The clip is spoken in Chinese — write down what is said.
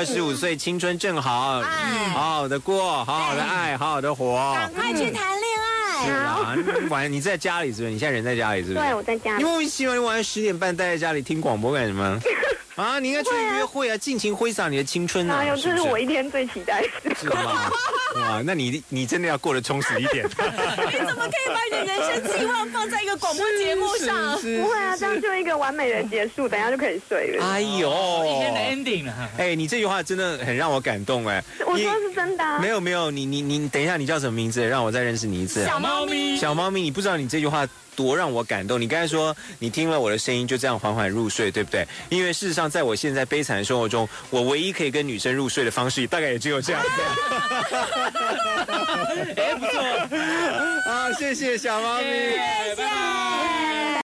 25岁，青春正好，好好的过，好好的爱，好好的活。 赶快去谈恋爱。 是啊，你在家里是不是？你现在人在家里是不是？ 对，我在家里。 你莫名其妙，你晚上10点半待在家里听广播干什么？啊，你应该出去约会啊，尽情挥洒你的青春啊！ 哎呦，这是我一天最期待的时候。是吗？哇，那你真的要过得充实一点。 你怎么可以把你的人生期望放在一个广播节目上？ 不会啊，这样就一个完美的结束，等一下就可以睡了。 哎呦， 一天的 ending 了。 哎，你这句话真的很让我感动哎。 我说的是真的。 没有，你等一下，你叫什么名字？让我再认识你一次。 小猫咪。 小猫咪，你不知道你这句话多让我感动。你刚才说你听了我的声音就这样缓缓入睡，对不对？因为事实上，在我现在悲惨的生活中，我唯一可以跟女生入睡的方式，大概也只有这样子。 哎，不错。 好，谢谢小猫咪， 谢谢。